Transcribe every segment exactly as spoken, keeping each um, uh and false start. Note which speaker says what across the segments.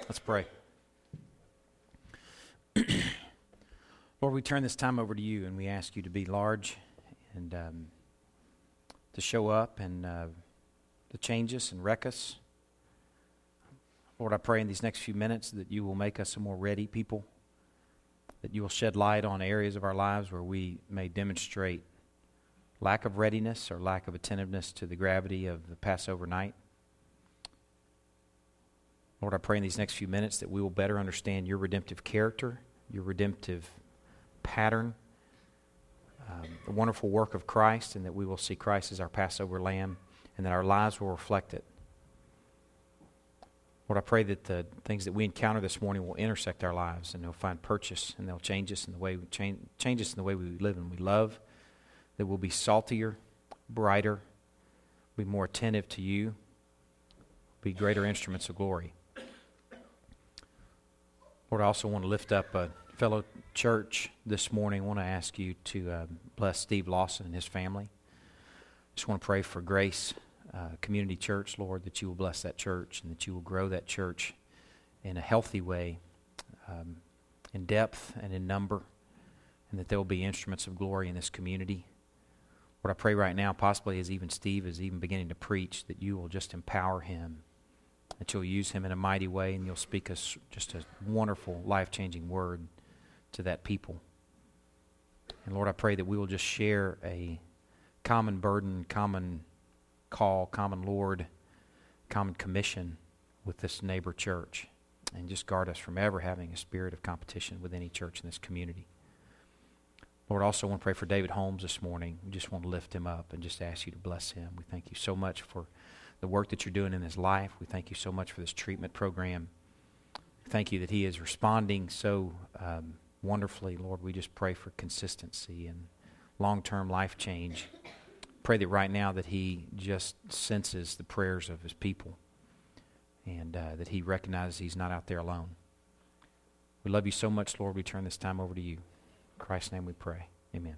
Speaker 1: Let's pray. Lord, we turn this time over to you, and we ask you to be large and um, to show up and uh, to change us and wreck us. Lord, I pray in these next few minutes that you will make us a more ready people, that you will shed light on areas of our lives where we may demonstrate lack of readiness or lack of attentiveness to the gravity of the Passover night. Lord, I pray in these next few minutes that we will better understand your redemptive character, your redemptive pattern, um, the wonderful work of Christ, and that we will see Christ as our Passover lamb, and that our lives will reflect it. Lord, I pray that the things that we encounter this morning will intersect our lives, and they'll find purchase, and they'll change us in the way we change, change us in the way we live and we love. That we'll be saltier, brighter, be more attentive to you, be greater instruments of glory. Lord, I also want to lift up a fellow church this morning. I want to ask you to uh, bless Steve Lawson and his family. Just want to pray for Grace uh, Community Church, Lord, that you will bless that church and that you will grow that church in a healthy way, um, in depth and in number, and that there will be instruments of glory in this community. Lord, I pray right now, possibly as even Steve is even beginning to preach, that you will just empower him, that you'll use him in a mighty way, and you'll speak us just a wonderful, life-changing word to that people. And Lord, I pray that we will just share a common burden, common call, common Lord, common commission with this neighbor church, and just guard us from ever having a spirit of competition with any church in this community. Lord, I also want to pray for David Holmes this morning. We just want to lift him up and just ask you to bless him. We thank you so much for the work that you're doing in his life. We thank you so much for this treatment program. Thank you that he is responding so um, wonderfully. Lord, we just pray for consistency and long-term life change. Pray that right now that he just senses the prayers of his people and uh, that he recognizes he's not out there alone. We love you so much, Lord. We turn this time over to you. In Christ's name we pray. Amen.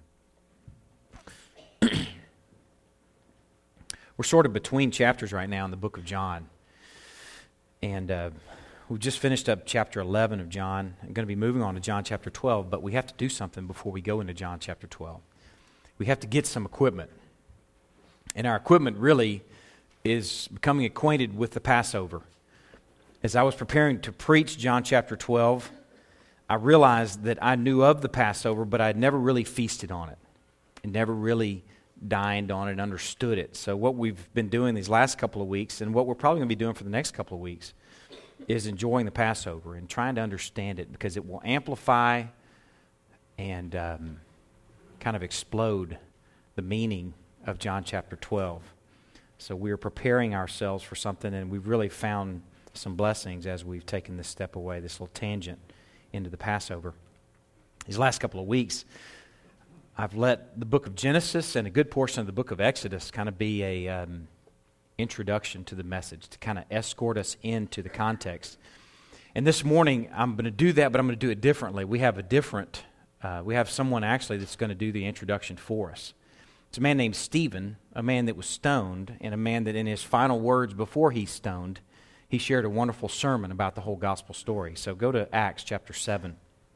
Speaker 1: We're sort of between chapters right now in the book of John. And uh, we've just finished up chapter eleven of John. I'm going to be moving on to John chapter twelve, but we have to do something before we go into John chapter twelve. We have to get some equipment. And our equipment really is becoming acquainted with the Passover. As I was preparing to preach John chapter twelve, I realized that I knew of the Passover, but I'd never really feasted on it and never really dined on it and understood it. So what we've been doing these last couple of weeks, and what we're probably going to be doing for the next couple of weeks, is enjoying the Passover and trying to understand it, because it will amplify and um, kind of explode the meaning of John chapter twelve. So we're preparing ourselves for something, and we've really found some blessings as we've taken this step away, this little tangent into the Passover. These last couple of weeks, I've let the book of Genesis and a good portion of the book of Exodus kind of be a um, introduction to the message, to kind of escort us into the context. And this morning, I'm going to do that, but I'm going to do it differently. We have a different, uh, we have someone actually that's going to do the introduction for us. It's a man named Stephen, a man that was stoned, and a man that in his final words before he's stoned, he shared a wonderful sermon about the whole gospel story. So go to Acts chapter seven.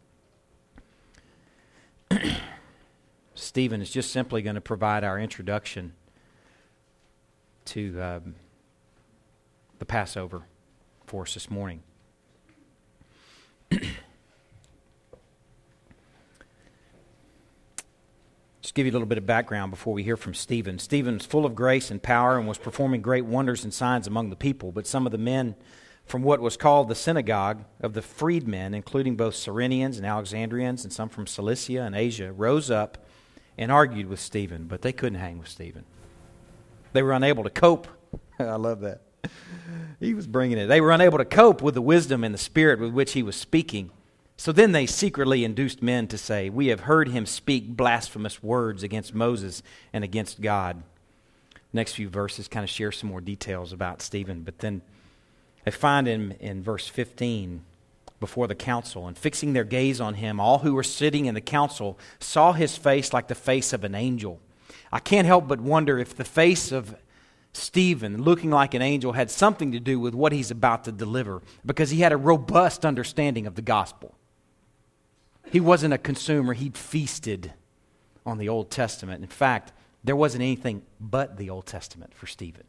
Speaker 1: Stephen is just simply going to provide our introduction to um, the Passover for us this morning. Just give you a little bit of background before we hear from Stephen. Stephen was full of grace and power and was performing great wonders and signs among the people. But some of the men from what was called the synagogue of the freedmen, including both Cyrenians and Alexandrians and some from Cilicia and Asia, rose up and argued with Stephen, but they couldn't hang with Stephen. They were unable to cope. I love that. He was bringing it. They were unable to cope with the wisdom and the spirit with which he was speaking. So then they secretly induced men to say, "We have heard him speak blasphemous words against Moses and against God." Next few verses kind of share some more details about Stephen, but then they find him in verse fifteen, before the council, and fixing their gaze on him, all who were sitting in the council saw his face like the face of an angel. I can't help but wonder if the face of Stephen, looking like an angel, had something to do with what he's about to deliver because he had a robust understanding of the gospel. He wasn't a consumer. He'd feasted on the Old Testament. In fact, there wasn't anything but the Old Testament for Stephen.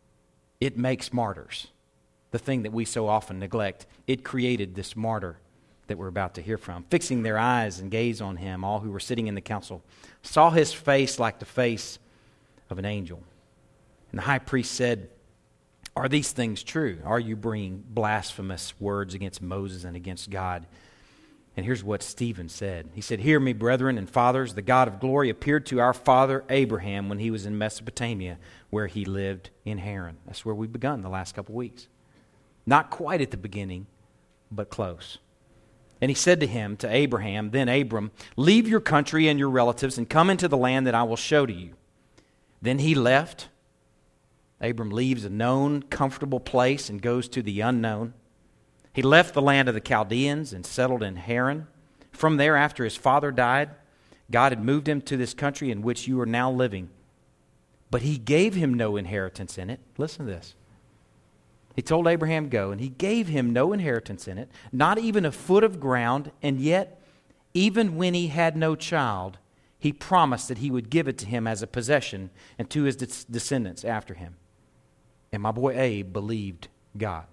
Speaker 1: It makes martyrs, the thing that we so often neglect. It created this martyr that we're about to hear from. Fixing their eyes and gaze on him, all who were sitting in the council saw his face like the face of an angel. And the high priest said, "Are these things true? Are you bringing blasphemous words against Moses and against God?" And here's what Stephen said. He said, "Hear me, brethren and fathers. The God of glory appeared to our father Abraham when he was in Mesopotamia, where he lived in Haran." That's where we've begun the last couple of weeks. Not quite at the beginning, but close. And he said to him, to Abraham, then Abram, "Leave your country and your relatives and come into the land that I will show to you." Then he left. Abram leaves a known, comfortable place and goes to the unknown. He left the land of the Chaldeans and settled in Haran. From there, after his father died, God had moved him to this country in which you are now living. But he gave him no inheritance in it. Listen to this. He told Abraham, go, and he gave him no inheritance in it, not even a foot of ground, and yet, even when he had no child, he promised that he would give it to him as a possession and to his des- descendants after him. And my boy Abe believed God.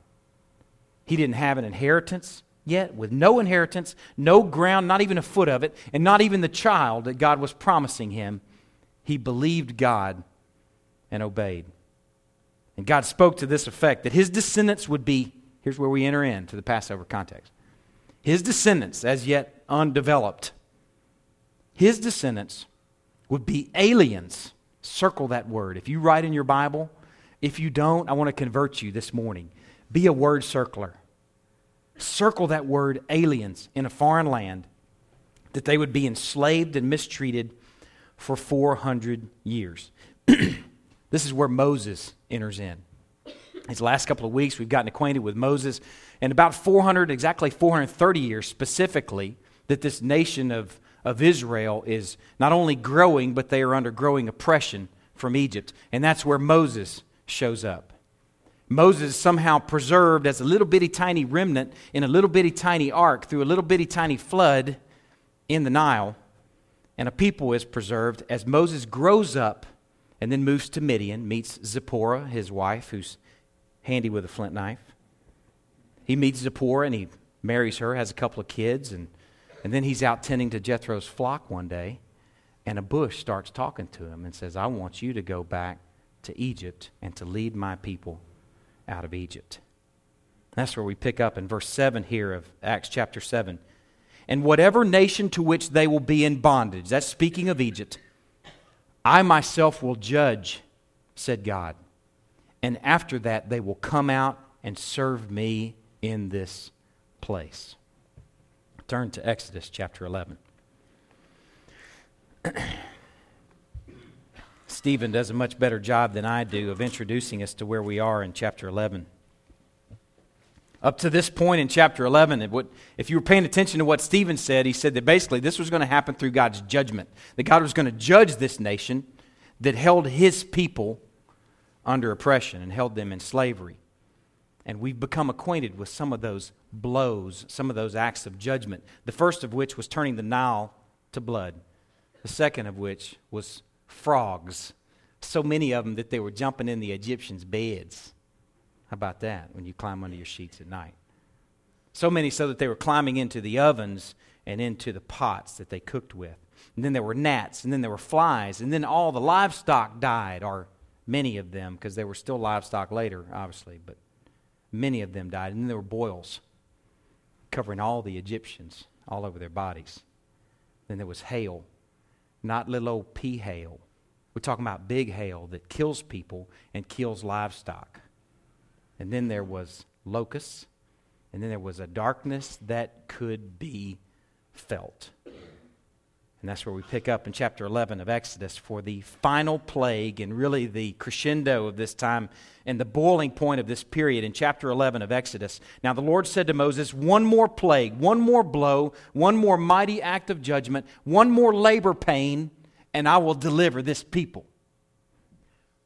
Speaker 1: He didn't have an inheritance yet, with no inheritance, no ground, not even a foot of it, and not even the child that God was promising him. He believed God and obeyed. And God spoke to this effect, that his descendants would be, here's where we enter into the Passover context. His descendants, as yet undeveloped, his descendants would be aliens. Circle that word. If you write in your Bible, if you don't, I want to convert you this morning. Be a word circler. Circle that word, aliens, in a foreign land, that they would be enslaved and mistreated for four hundred years. This is where Moses enters in. These last couple of weeks, we've gotten acquainted with Moses, and about four hundred, exactly four hundred thirty years specifically, that this nation of, of Israel is not only growing, but they are under growing oppression from Egypt. And that's where Moses shows up. Moses is somehow preserved as a little bitty tiny remnant in a little bitty tiny ark through a little bitty tiny flood in the Nile. And a people is preserved as Moses grows up and then moves to Midian, meets Zipporah, his wife, who's handy with a flint knife. He meets Zipporah and he marries her, has a couple of kids, and, and then he's out tending to Jethro's flock one day, and a bush starts talking to him and says, I want you to go back to Egypt and to lead my people out of Egypt. That's where we pick up in verse seven here of Acts chapter seven. And whatever nation to which they will be in bondage, that's speaking of Egypt, I myself will judge, said God. And after that they will come out and serve me in this place. Turn to Exodus chapter eleven. Stephen does a much better job than I do of introducing us to where we are in chapter eleven. Up to this point in chapter eleven, if you were paying attention to what Stephen said, he said that basically this was going to happen through God's judgment. That God was going to judge this nation that held his people under oppression and held them in slavery. And we've become acquainted with some of those blows, some of those acts of judgment. The first of which was turning the Nile to blood. The second of which was frogs. So many of them that they were jumping in the Egyptians' beds. How about that, when you climb under your sheets at night? So many so that they were climbing into the ovens and into the pots that they cooked with. And then there were gnats, and then there were flies, and then all the livestock died, or many of them, because there were still livestock later, obviously, but many of them died. And then there were boils covering all the Egyptians all over their bodies. Then there was hail, not little old pea hail. We're talking about big hail that kills people and kills livestock. And then there was locusts, and then there was a darkness that could be felt. And that's where we pick up in chapter eleven of Exodus for the final plague and really the crescendo of this time and the boiling point of this period in chapter eleven of Exodus. Now the Lord said to Moses, one more plague, one more blow, one more mighty act of judgment, one more labor pain, and I will deliver this people.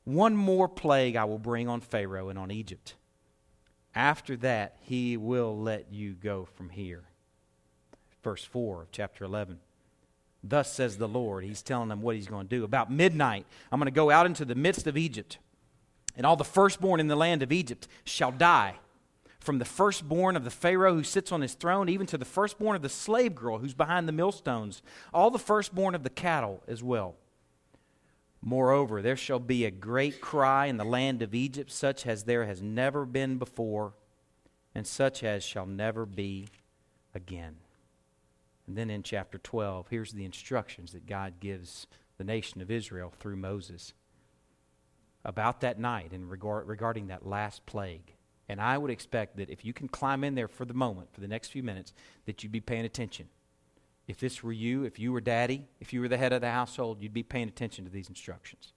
Speaker 1: One more plague I will bring on Pharaoh and on Egypt. After that, he will let you go from here. Verse four of chapter eleven. Thus says the Lord. He's telling them what he's going to do. About midnight, I'm going to go out into the midst of Egypt, and all the firstborn in the land of Egypt shall die, from the firstborn of the Pharaoh who sits on his throne, even to the firstborn of the slave girl who's behind the millstones, all the firstborn of the cattle as well. Moreover, there shall be a great cry in the land of Egypt, such as there has never been before, and such as shall never be again. And then in chapter twelve, here's the instructions that God gives the nation of Israel through Moses about that night and regard, regarding that last plague. And I would expect that if you can climb in there for the moment, for the next few minutes, that you'd be paying attention. If this were you, if you were daddy, if you were the head of the household, you'd be paying attention to these instructions.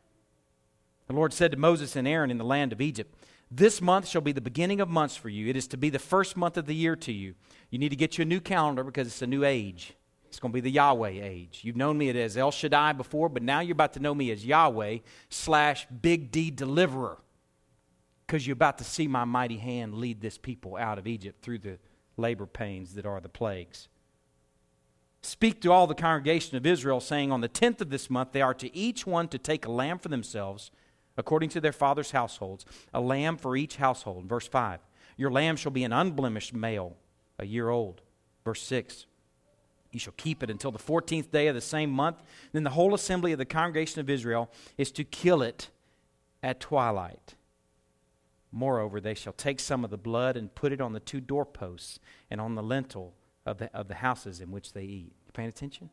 Speaker 1: The Lord said to Moses and Aaron in the land of Egypt, this month shall be the beginning of months for you. It is to be the first month of the year to you. You need to get you a new calendar because it's a new age. It's going to be the Yahweh age. You've known me as El Shaddai before, but now you're about to know me as Yahweh slash Big D Deliverer, because you're about to see my mighty hand lead this people out of Egypt through the labor pains that are the plagues. Speak to all the congregation of Israel, saying, on the tenth of this month they are to each one to take a lamb for themselves, according to their father's households, a lamb for each household. Verse five, your lamb shall be an unblemished male, a year old. Verse six, you shall keep it until the fourteenth day of the same month. Then the whole assembly of the congregation of Israel is to kill it at twilight. Moreover, they shall take some of the blood and put it on the two doorposts and on the lintel of the, of the houses in which they eat. You paying attention?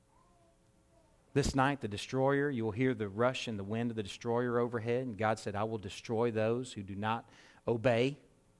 Speaker 1: This night, the destroyer, you will hear the rush and the wind of the destroyer overhead. And God said, I will destroy those who do not obey.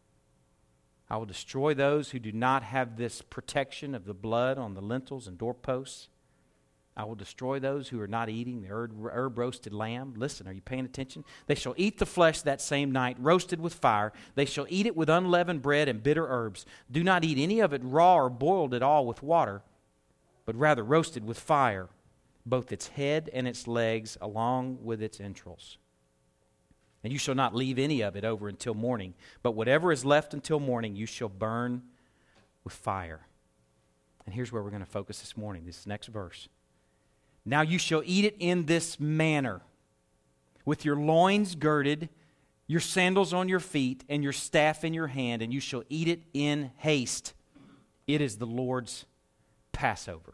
Speaker 1: I will destroy those who do not have this protection of the blood on the lintels and doorposts. I will destroy those who are not eating the herb, herb roasted lamb. Listen, are you paying attention? They shall eat the flesh that same night, roasted with fire. They shall eat it with unleavened bread and bitter herbs. Do not eat any of it raw or boiled at all with water, but rather roasted with fire, both its head and its legs, along with its entrails. And you shall not leave any of it over until morning, but whatever is left until morning you shall burn with fire. And here's where we're going to focus this morning, this next verse. Now you shall eat it in this manner, with your loins girded, your sandals on your feet, and your staff in your hand, and you shall eat it in haste. It is the Lord's Passover.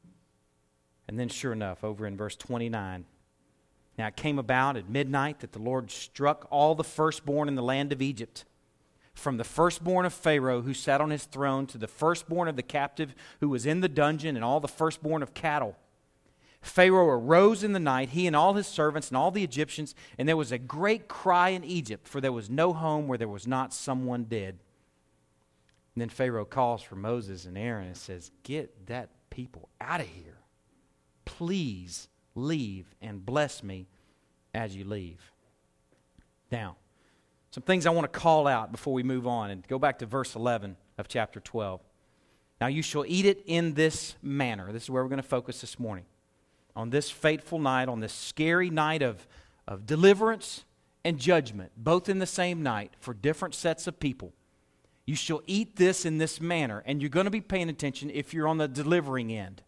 Speaker 1: And then sure enough, over in verse twenty-nine, now it came about at midnight that the Lord struck all the firstborn in the land of Egypt, from the firstborn of Pharaoh who sat on his throne to the firstborn of the captive who was in the dungeon, and all the firstborn of cattle. Pharaoh arose in the night, he and all his servants and all the Egyptians, and there was a great cry in Egypt, for there was no home where there was not someone dead. And then Pharaoh calls for Moses and Aaron and says, get that people out of here. Please leave and bless me as you leave. Now, some things I want to call out before we move on and go back to verse eleven of chapter twelve. Now you shall eat it in this manner. This is where we're going to focus this morning. On this fateful night, on this scary night of, of deliverance and judgment, both in the same night for different sets of people. You shall eat this in this manner, and you're going to be paying attention if you're on the delivering end.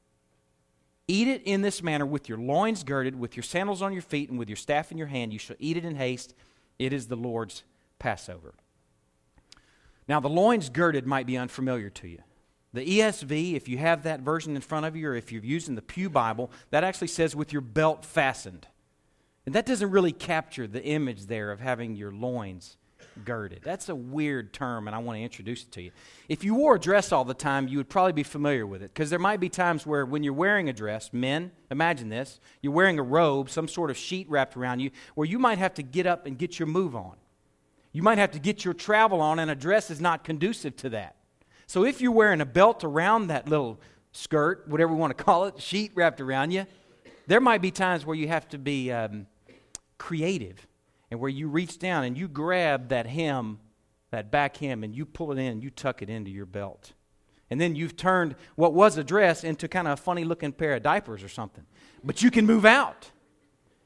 Speaker 1: Eat it in this manner, with your loins girded, with your sandals on your feet, and with your staff in your hand. You shall eat it in haste. It is the Lord's Passover. Now, the loins girded might be unfamiliar to you. The E S V, if you have that version in front of you, or if you're using the Pew Bible, that actually says with your belt fastened. And that doesn't really capture the image there of having your loins girded. That's a weird term, and I want to introduce it to you. If you wore a dress all the time, you would probably be familiar with it, because there might be times where when you're wearing a dress, men, imagine this, you're wearing a robe, some sort of sheet wrapped around you, where you might have to get up and get your move on. You might have to get your travel on, and a dress is not conducive to that. So if you're wearing a belt around that little skirt, whatever we want to call it, sheet wrapped around you, there might be times where you have to be um, creative, and where you reach down and you grab that hem, that back hem, and you pull it in, you tuck it into your belt. And then you've turned what was a dress into kind of a funny-looking pair of diapers or something. But you can move out.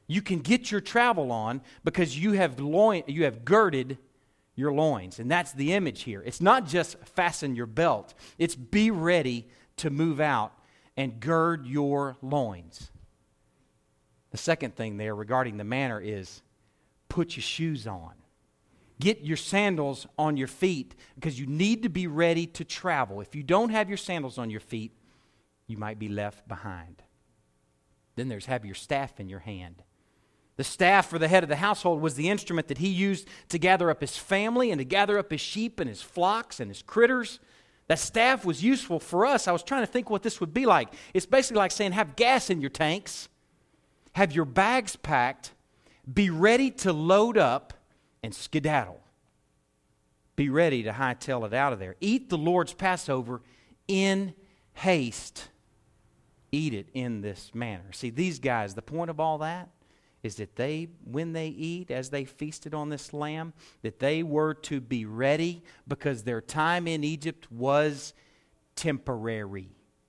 Speaker 1: You can get your travel on because you have loin, you have girded your loins. And that's the image here. It's not just fasten your belt. It's be ready to move out and gird your loins. The second thing there regarding the manner is put your shoes on. Get your sandals on your feet because you need to be ready to travel. If you don't have your sandals on your feet, you might be left behind. Then there's have your staff in your hand. The staff for the head of the household was the instrument that he used to gather up his family and to gather up his sheep and his flocks and his critters. That staff was useful for us. I was trying to think what this would be like. It's basically like saying have gas in your tanks, have your bags packed, be ready to load up and skedaddle. Be ready to hightail it out of there. Eat the Lord's Passover in haste. Eat it in this manner. See, these guys, the point of all that is that they, when they eat, as they feasted on this lamb, that they were to be ready because their time in Egypt was temporary.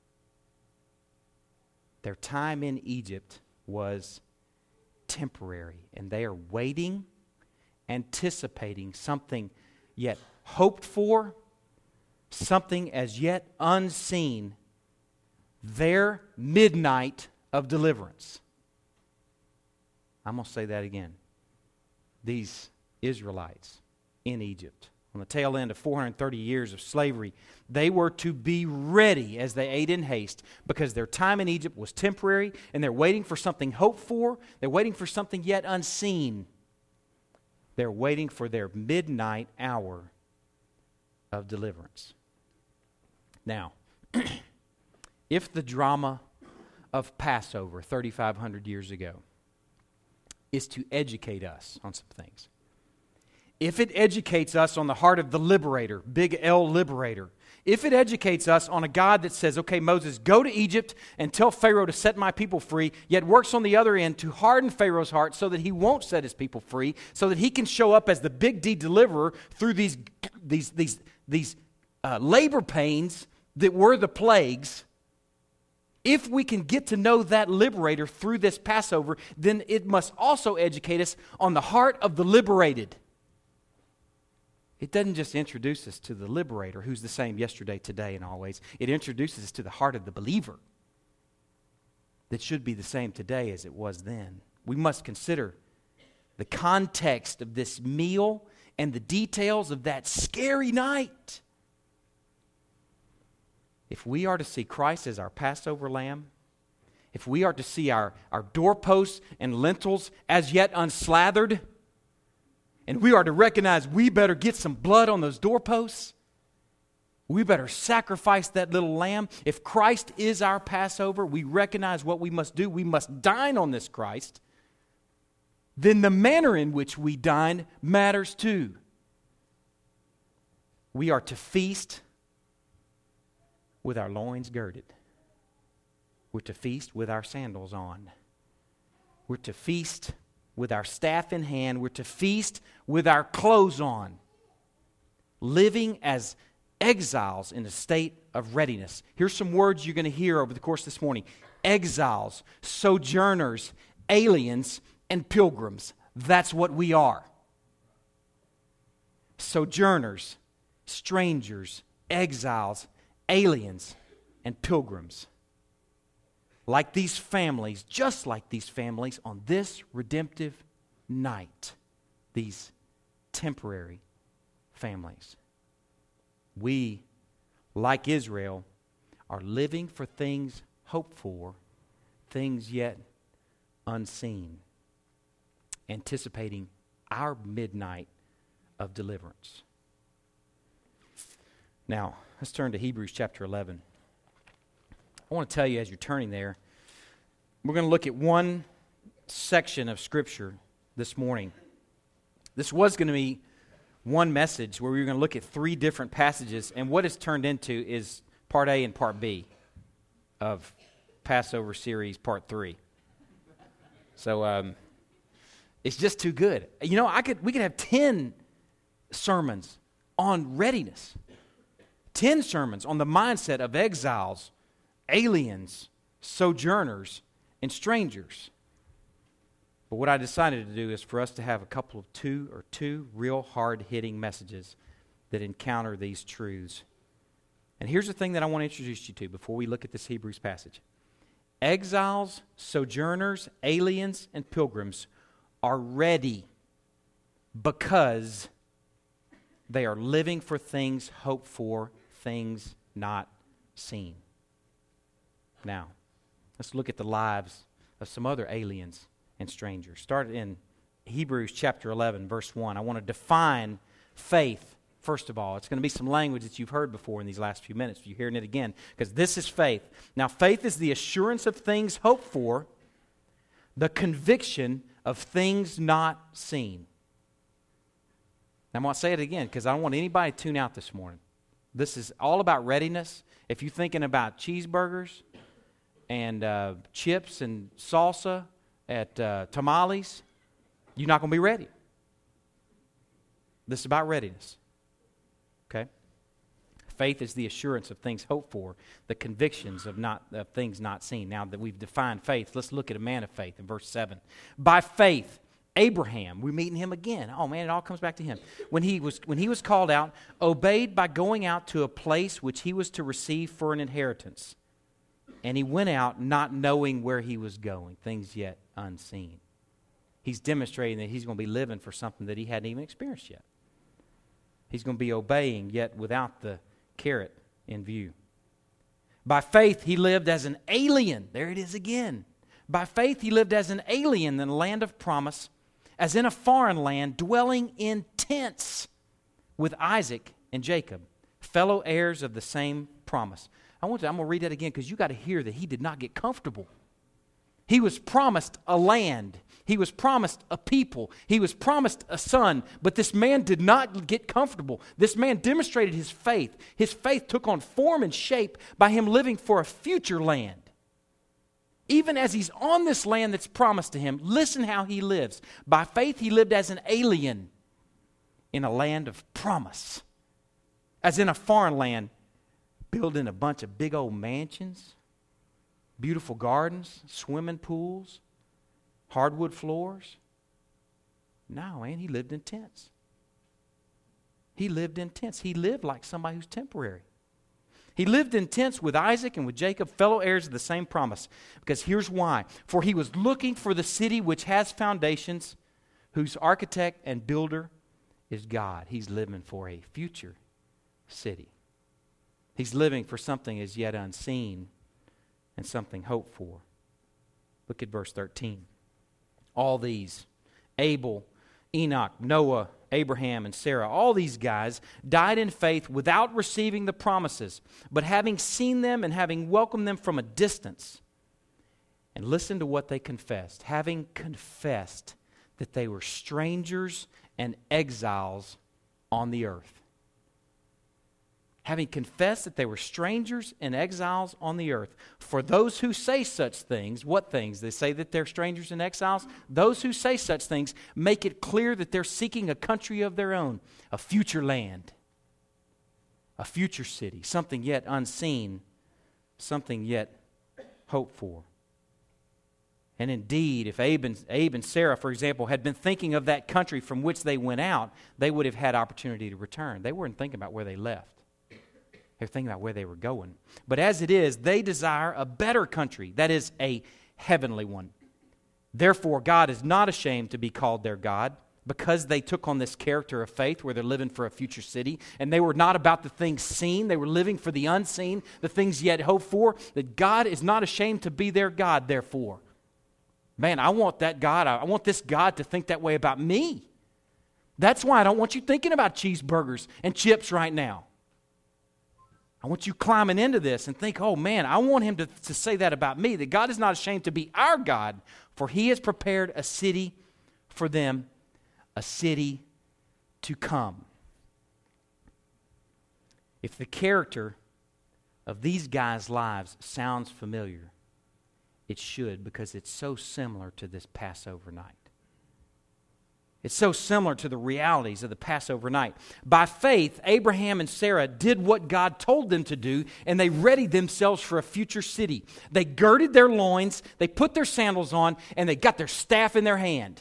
Speaker 1: Their time in Egypt was temporary, and they are waiting, anticipating something yet hoped for, something as yet unseen, their midnight of deliverance. I'm going to say that again. These Israelites in Egypt, on the tail end of four hundred thirty years of slavery, they were to be ready as they ate in haste because their time in Egypt was temporary and they're waiting for something hoped for. They're waiting for something yet unseen. They're waiting for their midnight hour of deliverance. Now, if the drama of Passover thirty-five hundred years ago is to educate us on some things, if it educates us on the heart of the liberator, big L liberator, if it educates us on a God that says, okay, Moses, go to Egypt and tell Pharaoh to set my people free, yet works on the other end to harden Pharaoh's heart so that he won't set his people free, so that he can show up as the big D deliverer through these, these, these, these uh, labor pains that were the plagues. If we can get to know that liberator through this Passover, then it must also educate us on the heart of the liberated. It doesn't just introduce us to the liberator, who's the same yesterday, today, and always. It introduces us to the heart of the believer that should be the same today as it was then. We must consider the context of this meal and the details of that scary night. If we are to see Christ as our Passover lamb, if we are to see our, our doorposts and lintels as yet unslathered, and we are to recognize we better get some blood on those doorposts, we better sacrifice that little lamb. If Christ is our Passover, we recognize what we must do. We must dine on this Christ. Then the manner in which we dine matters too. We are to feast with our loins girded. We're to feast with our sandals on. We're to feast with our staff in hand. We're to feast with our clothes on. Living as exiles in a state of readiness. Here's some words you're going to hear over the course of this morning. Exiles, sojourners, aliens, and pilgrims. That's what we are. Sojourners, strangers, exiles, aliens, and pilgrims. Like these families, just like these families on this redemptive night, these temporary families. We, like Israel, are living for things hoped for, things yet unseen, anticipating our midnight of deliverance. Now, let's turn to Hebrews chapter eleven. I want to tell you as you're turning there, we're going to look at one section of Scripture this morning. This was going to be one message where we were going to look at three different passages, and what it's turned into is part A and part B of Passover series part three. So um, it's just too good. You know, I could we could have ten sermons on readiness. Ten sermons on the mindset of exiles, aliens, sojourners, and strangers. But what I decided to do is for us to have a couple of two or two real hard-hitting messages that encounter these truths. And here's the thing that I want to introduce you to before we look at this Hebrews passage. Exiles, sojourners, aliens, and pilgrims are ready because they are living for things hoped for, things not seen. Now, let's look at the lives of some other aliens and strangers. Start in Hebrews chapter eleven, verse one. I want to define faith, first of all. It's going to be some language that you've heard before in these last few minutes. You're hearing it again, because this is faith. Now, faith is the assurance of things hoped for, the conviction of things not seen. I'm going to say it again because I don't want anybody to tune out this morning. This is all about readiness. If you're thinking about cheeseburgers and uh, chips and salsa at uh, tamales, you're not going to be ready. This is about readiness. Okay? Faith is the assurance of things hoped for, the convictions of not of things not seen. Now that we've defined faith, let's look at a man of faith in verse seven. By faith, Abraham, we're meeting him again. Oh man, it all comes back to him. When he was when he was called out, obeyed by going out to a place which he was to receive for an inheritance. And he went out not knowing where he was going, things yet unseen. He's demonstrating that he's going to be living for something that he hadn't even experienced yet. He's going to be obeying yet without the carrot in view. By faith, he lived as an alien. There it is again. By faith, he lived as an alien in the land of promise, as in a foreign land, dwelling in tents with Isaac and Jacob, fellow heirs of the same promise. I want to, I'm going to read that again because you got to hear that he did not get comfortable. He was promised a land. He was promised a people. He was promised a son. But this man did not get comfortable. This man demonstrated his faith. His faith took on form and shape by him living for a future land. Even as he's on this land that's promised to him, listen how he lives. By faith, he lived as an alien in a land of promise. As in a foreign land, building a bunch of big old mansions, beautiful gardens, swimming pools, hardwood floors. No, man, he lived in tents. He lived in tents. He lived like somebody who's temporary. He lived in tents with Isaac and with Jacob, fellow heirs of the same promise. Because here's why. For he was looking for the city which has foundations, whose architect and builder is God. He's living for a future city. He's living for something as yet unseen and something hoped for. Look at verse thirteen. All these, Abel, Enoch, Noah, Abraham, and Sarah, all these guys died in faith without receiving the promises, but having seen them and having welcomed them from a distance. And listen to what they confessed. Having confessed that they were strangers and exiles on the earth. Having confessed that they were strangers and exiles on the earth. For those who say such things, what things? They say that they're strangers and exiles? Those who say such things make it clear that they're seeking a country of their own, a future land, a future city, something yet unseen, something yet hoped for. And indeed, if Abe and, Abe and Sarah, for example, had been thinking of that country from which they went out, they would have had opportunity to return. They weren't thinking about where they left. They're thinking about where they were going. But as it is, they desire a better country, that is, a heavenly one. Therefore, God is not ashamed to be called their God, because they took on this character of faith where they're living for a future city, and they were not about the things seen, they were living for the unseen, the things yet hoped for, that God is not ashamed to be their God, therefore. Man, I want that God, I want this God to think that way about me. That's why I don't want you thinking about cheeseburgers and chips right now. I want you climbing into this and think, oh man, I want him to, to say that about me, that God is not ashamed to be our God, for he has prepared a city for them, a city to come. If the character of these guys' lives sounds familiar, it should, because it's so similar to this Passover night. It's so similar to the realities of the Passover night. By faith, Abraham and Sarah did what God told them to do, and they readied themselves for a future city. They girded their loins, they put their sandals on, and they got their staff in their hand.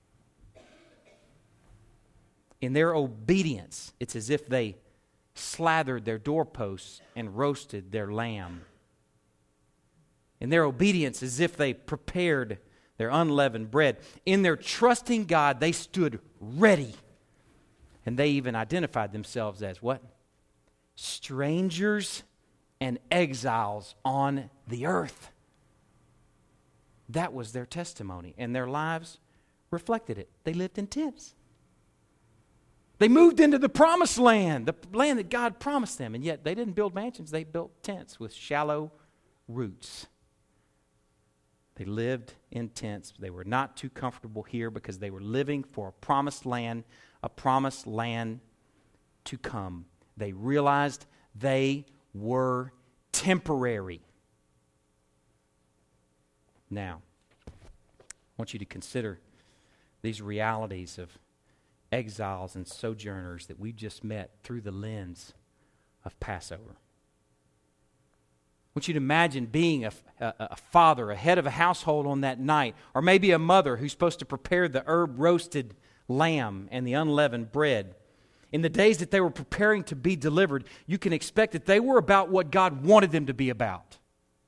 Speaker 1: In their obedience, it's as if they slathered their doorposts and roasted their lamb. In their obedience, as if they prepared their unleavened bread. In their trusting God, they stood ready. And they even identified themselves as what? Strangers and exiles on the earth. That was their testimony, and their lives reflected it. They lived in tents. They moved into the promised land, the land that God promised them, and yet they didn't build mansions. They built tents with shallow roots. They lived in tents. They were not too comfortable here because they were living for a promised land, a promised land to come. They realized they were temporary. Now, I want you to consider these realities of exiles and sojourners that we just met through the lens of Passover. I want you to imagine being a, a, a father, a head of a household on that night, or maybe a mother who's supposed to prepare the herb-roasted lamb and the unleavened bread. In the days that they were preparing to be delivered, you can expect that they were about what God wanted them to be about.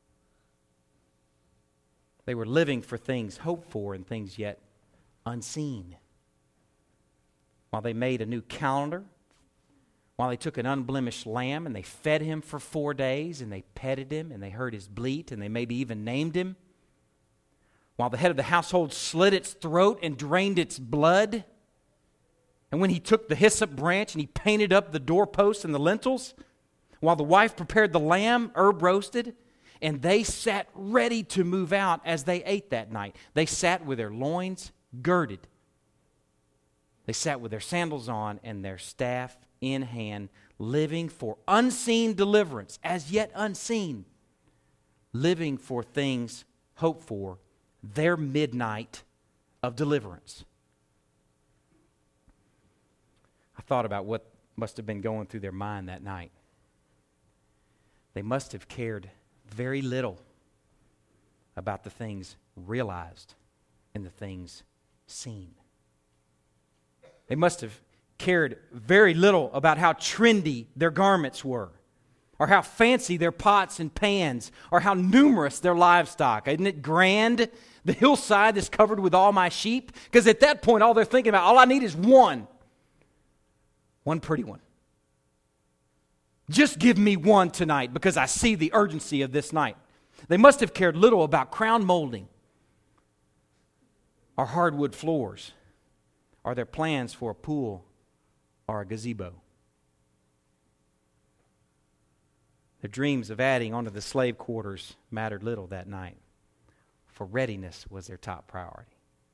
Speaker 1: They were living for things hoped for and things yet unseen. While they made a new calendar, while they took an unblemished lamb and they fed him for four days and they petted him and they heard his bleat and they maybe even named him, while the head of the household slit its throat and drained its blood, and when he took the hyssop branch and he painted up the doorposts and the lintels, while the wife prepared the lamb, herb roasted, and they sat ready to move out as they ate that night. They sat with their loins girded. They sat with their sandals on and their staff in hand, living for unseen deliverance, as yet unseen, living for things hoped for, their midnight of deliverance. I thought about what must have been going through their mind that night. They must have cared very little about the things realized and the things seen. They must have cared very little about how trendy their garments were, or how fancy their pots and pans, or how numerous their livestock. Isn't it grand, the hillside that's covered with all my sheep? Because at that point, all they're thinking about, all I need is one. One pretty one. Just give me one tonight because I see the urgency of this night. They must have cared little about crown molding, or hardwood floors, or their plans for a pool or a gazebo. Their dreams of adding onto the slave quarters mattered little that night, for readiness was their top priority.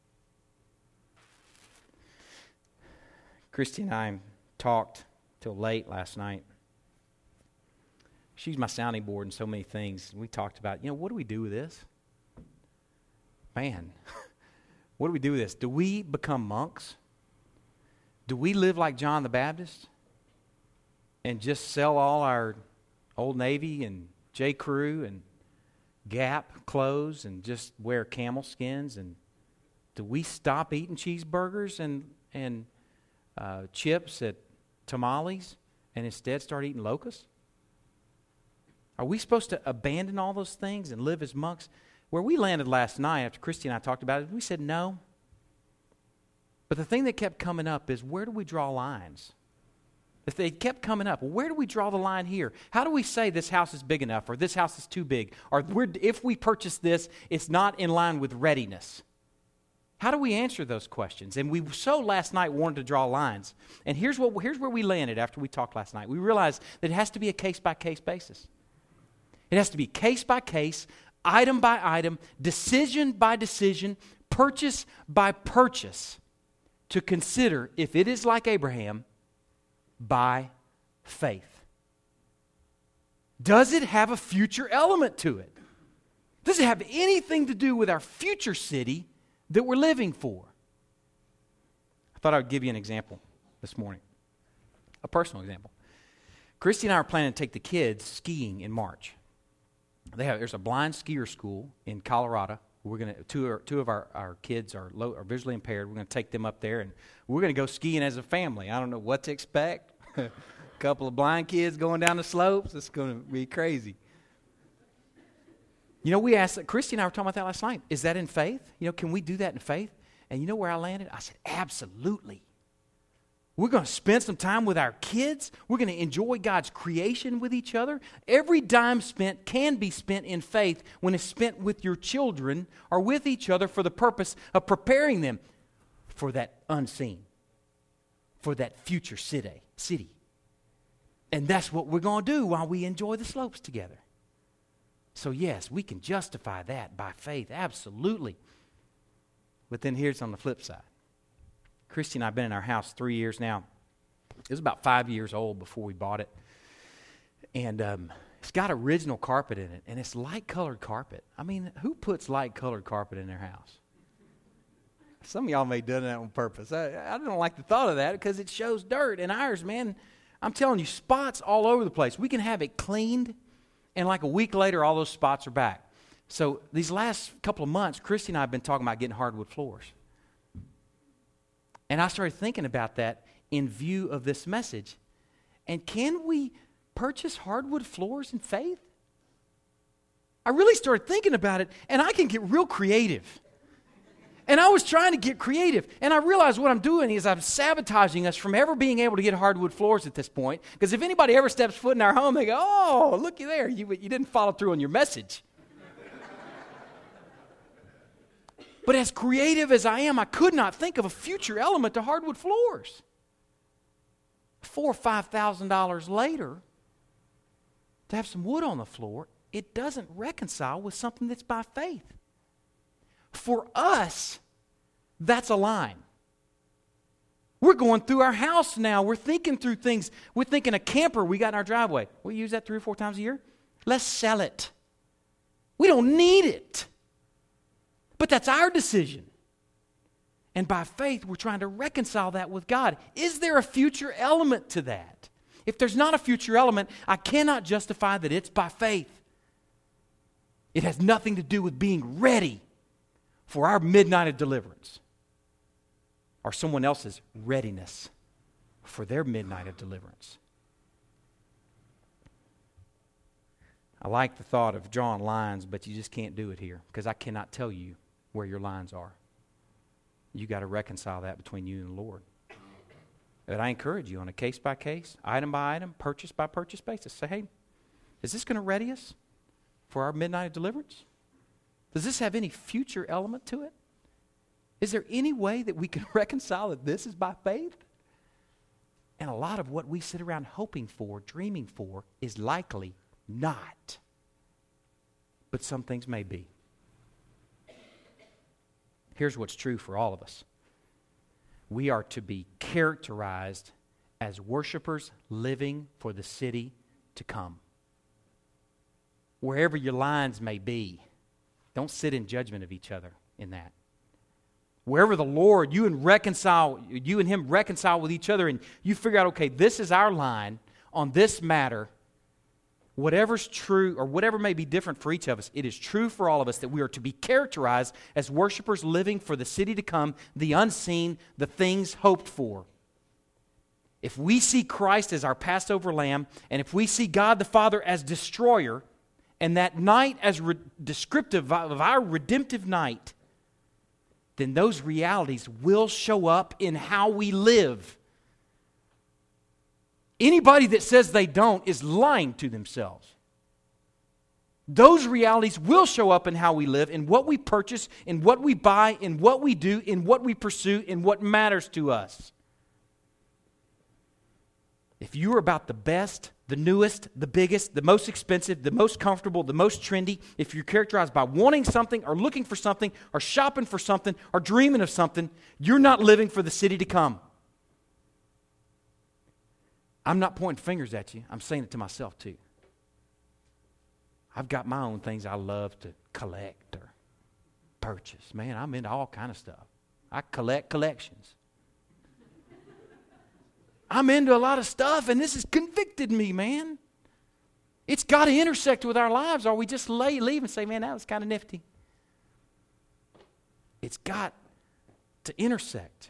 Speaker 1: Christy and I talked till late last night. She's my sounding board in so many things. We talked about, you know, what do we do with this? Man, what do we do with this? Do we become monks? Do we live like John the Baptist and just sell all our Old Navy and J. Crew and Gap clothes and just wear camel skins? And do we stop eating cheeseburgers and and uh, chips at Tamales and instead start eating locusts? Are we supposed to abandon all those things and live as monks? Where we landed last night after Christy and I talked about it, we said no. But the thing that kept coming up is, where do we draw lines? If they kept coming up, well, where do we draw the line here? How do we say this house is big enough, or this house is too big, or we're, if we purchase this, it's not in line with readiness? How do we answer those questions? And we so last night wanted to draw lines. And here's what here's where we landed after we talked last night. We realized that it has to be a case-by-case basis. It has to be case by case, item by item, decision by decision, purchase by purchase, to consider if it is like Abraham, by faith. Does it have a future element to it? Does it have anything to do with our future city that we're living for? I thought I would give you an example this morning, a personal example. Christy and I are planning to take the kids skiing in March. They have there's a blind skier school in Colorado. We're gonna two are, two of our, our kids are low, are visually impaired. We're gonna take them up there and we're gonna go skiing as a family. I don't know what to expect. A couple of blind kids going down the slopes. It's gonna be crazy. You know, we asked Christy and I were talking about that last night. Is that in faith? You know, can we do that in faith? And you know where I landed? I said, absolutely. We're going to spend some time with our kids. We're going to enjoy God's creation with each other. Every dime spent can be spent in faith when it's spent with your children or with each other for the purpose of preparing them for that unseen, for that future city. city. And that's what we're going to do while we enjoy the slopes together. So yes, we can justify that by faith, absolutely. But then here's on the flip side. Christy and I have been in our house three years now. It was about five years old before we bought it. And um, it's got original carpet in it, and it's light-colored carpet. I mean, who puts light-colored carpet in their house? Some of y'all may have done that on purpose. I, I don't like the thought of that because it shows dirt. And ours, man, I'm telling you, spots all over the place. We can have it cleaned, and like a week later, all those spots are back. So these last couple of months, Christy and I have been talking about getting hardwood floors. And I started thinking about that in view of this message. And can we purchase hardwood floors in faith? I really started thinking about it, and I can get real creative. And I was trying to get creative. And I realized what I'm doing is I'm sabotaging us from ever being able to get hardwood floors at this point. Because if anybody ever steps foot in our home, they go, oh, looky there. You, you didn't follow through on your message. But as creative as I am, I could not think of a future element to hardwood floors. Four or five thousand dollars later, to have some wood on the floor, it doesn't reconcile with something that's by faith. For us, that's a line. We're going through our house now. We're thinking through things. We're thinking a camper we got in our driveway. We use that three or four times a year. Let's sell it. We don't need it. But that's our decision. And by faith, we're trying to reconcile that with God. Is there a future element to that? If there's not a future element, I cannot justify that it's by faith. It has nothing to do with being ready for our midnight of deliverance or someone else's readiness for their midnight of deliverance. I like the thought of drawing lines, but you just can't do it here because I cannot tell you where your lines are. You got to reconcile that between you and the Lord. But I encourage you on a case-by-case, item-by-item, purchase-by-purchase basis. Say, hey, is this going to ready us for our midnight of deliverance? Does this have any future element to it? Is there any way that we can reconcile that this is by faith? And a lot of what we sit around hoping for, dreaming for, is likely not. But some things may be. Here's what's true for all of us. We are to be characterized as worshipers living for the city to come. Wherever your lines may be, don't sit in judgment of each other in that. Wherever the Lord, you and reconcile, you and Him reconcile with each other, and you figure out, okay, this is our line on this matter. Whatever's true or whatever may be different for each of us, it is true for all of us that we are to be characterized as worshipers living for the city to come, the unseen, the things hoped for. If we see Christ as our Passover lamb, and if we see God the Father as destroyer, and that night as re- descriptive of our redemptive night, then those realities will show up in how we live. Anybody that says they don't is lying to themselves. Those realities will show up in how we live, in what we purchase, in what we buy, in what we do, in what we pursue, in what matters to us. If you're about the best, the newest, the biggest, the most expensive, the most comfortable, the most trendy, if you're characterized by wanting something or looking for something or shopping for something or dreaming of something, you're not living for the city to come. I'm not pointing fingers at you. I'm saying it to myself too. I've got my own things I love to collect or purchase. Man, I'm into all kind of stuff. I collect collections. I'm into a lot of stuff, and this has convicted me, man. It's got to intersect with our lives, or we just lay, leave and say, man, that was kind of nifty. It's got to intersect.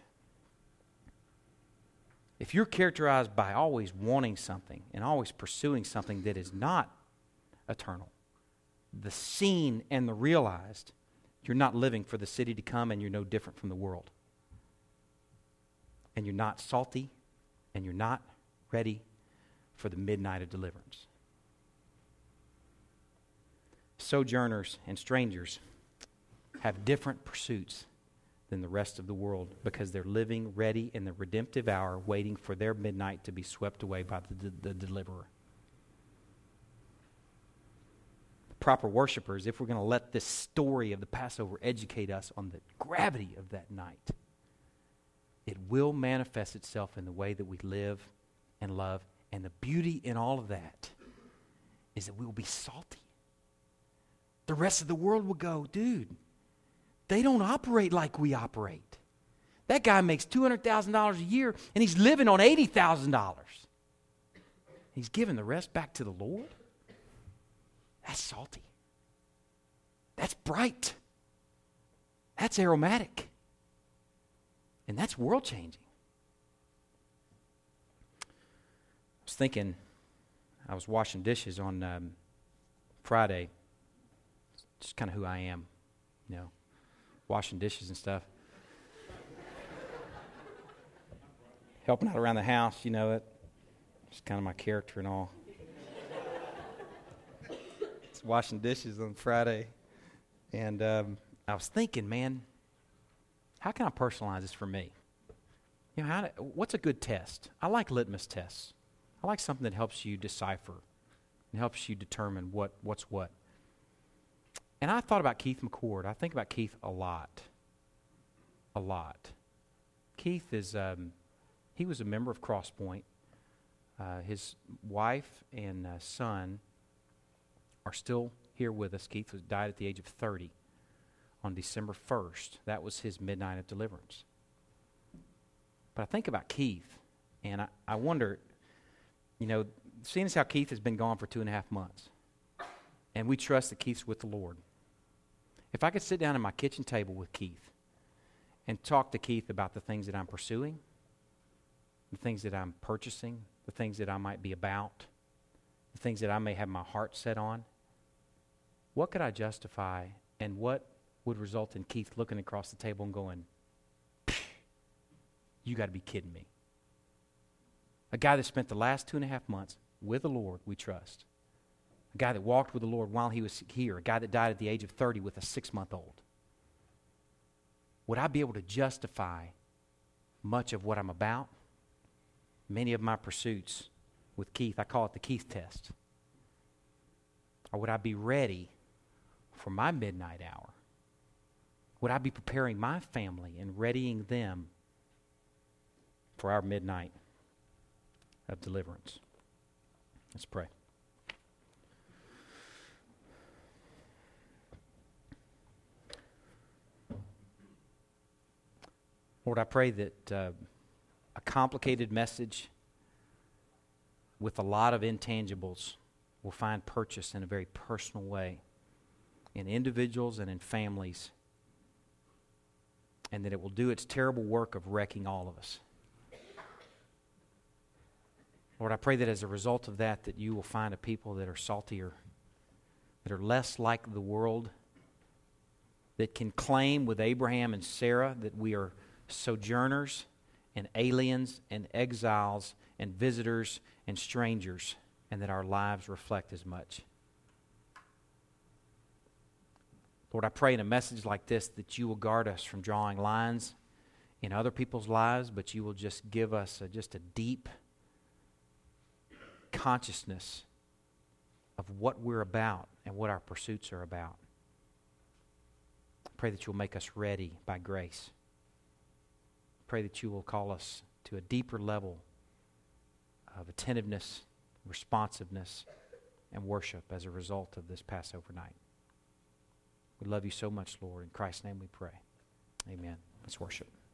Speaker 1: If you're characterized by always wanting something and always pursuing something that is not eternal, the seen and the realized, you're not living for the city to come, and you're no different from the world. And you're not salty, and you're not ready for the midnight of deliverance. Sojourners and strangers have different pursuits than the rest of the world because they're living ready in the redemptive hour, waiting for their midnight to be swept away by the, the, the deliverer. Proper worshipers, if we're going to let this story of the Passover educate us on the gravity of that night, it will manifest itself in the way that we live and love. And the beauty in all of that is that we will be salty. The rest of the world will go, dude, they don't operate like we operate. That guy makes two hundred thousand dollars a year, and he's living on eighty thousand dollars. He's giving the rest back to the Lord. That's salty. That's bright. That's aromatic. And that's world-changing. I was thinking, I was washing dishes on um, Friday. Just kind of who I am, you know, washing dishes and stuff. Helping out around the house, you know it. It's kind of my character and all. It's washing dishes on Friday. And um, I was thinking, man, how can I personalize this for me? You know, how to, what's a good test? I like litmus tests. I like something that helps you decipher and helps you determine what, what's what. And I thought about Keith McCord. I think about Keith a lot. A lot. Keith is, um, he was a member of Crosspoint. Uh, his wife and uh, son are still here with us. Keith was died at the age of thirty on December first. That was his midnight of deliverance. But I think about Keith, and I, I wonder, you know, seeing as how Keith has been gone for two and a half months, and we trust that Keith's with the Lord. If I could sit down at my kitchen table with Keith and talk to Keith about the things that I'm pursuing, the things that I'm purchasing, the things that I might be about, the things that I may have my heart set on, what could I justify, and what would result in Keith looking across the table and going, you got to be kidding me. A guy that spent the last two and a half months with the Lord, we trust. A guy that walked with the Lord while he was here. A guy that died at the age of thirty with a six-month-old. Would I be able to justify much of what I'm about? Many of my pursuits with Keith, I call it the Keith test. Or would I be ready for my midnight hour? Would I be preparing my family and readying them for our midnight of deliverance? Let's pray. Lord, I pray that uh, a complicated message with a lot of intangibles will find purchase in a very personal way in individuals and in families, and that it will do its terrible work of wrecking all of us. Lord, I pray that as a result of that, that you will find a people that are saltier, that are less like the world, that can claim with Abraham and Sarah that we are sojourners and aliens and exiles and visitors and strangers, and that our lives reflect as much. Lord, I pray in a message like this that you will guard us from drawing lines in other people's lives, but you will just give us a, just a deep consciousness of what we're about and what our pursuits are about. I pray that you'll make us ready by grace. Pray that you will call us to a deeper level of attentiveness, responsiveness, and worship as a result of this Passover night. We love you so much, Lord. In Christ's name we pray. Amen. Let's worship.